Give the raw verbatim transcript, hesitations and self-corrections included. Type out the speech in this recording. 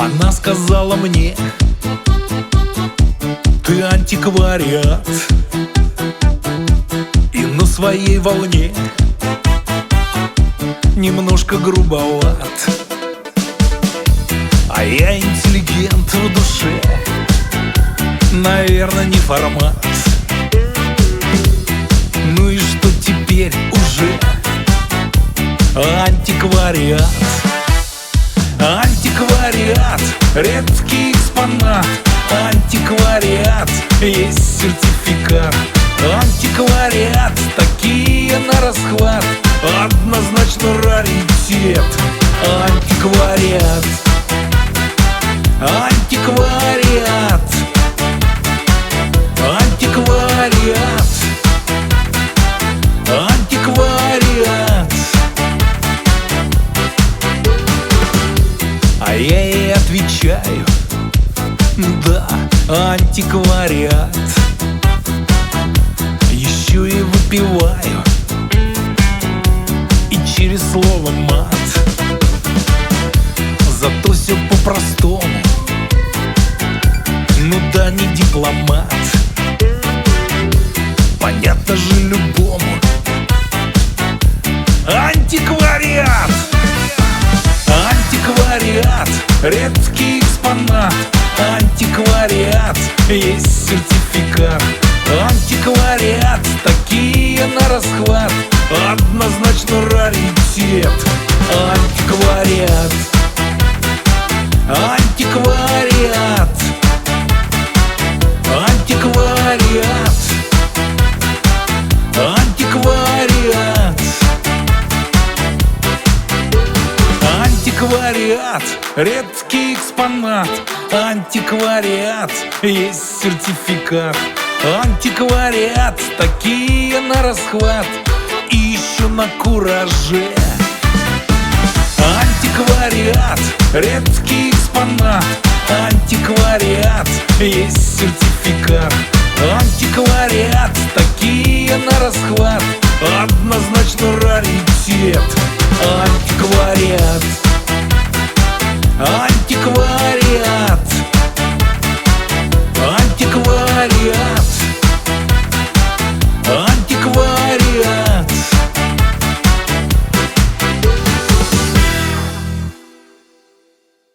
Она сказала мне: ты антиквариат, и на своей волне немножко грубоват. А я интеллигент в душе, наверное, не формат. Ну и что теперь уже? Антиквариат. Антиквариат, редкий экспонат. Антиквариат, есть сертификат. Антиквариат, такие на расхват. Однозначно раритет. Антиквариат. Антиквариат. Антиквариат. Антиквариат. А я ей отвечаю: да, антиквариат. Еще и выпиваю, и через слово мат. Зато все по-простому, ну да, не дипломат. Понятно же любому: антиквариат. Антиквариат, редкий экспонат. Антиквариат, есть сертификат. Антиквариат, такие на расхват. Однозначно раритет. Антиквариат. Антиквариат. Антиквариат. Антиквариат. Антиквариат, редкий экспонат. Антиквариат, есть сертификат. Антиквариат, такие на расхват. И еще на кураже. Антиквариат, редкий экспонат. Антиквариат, есть сертификат. Антиквариат, такие на расхват. Однозначно раритет. Антиквариат.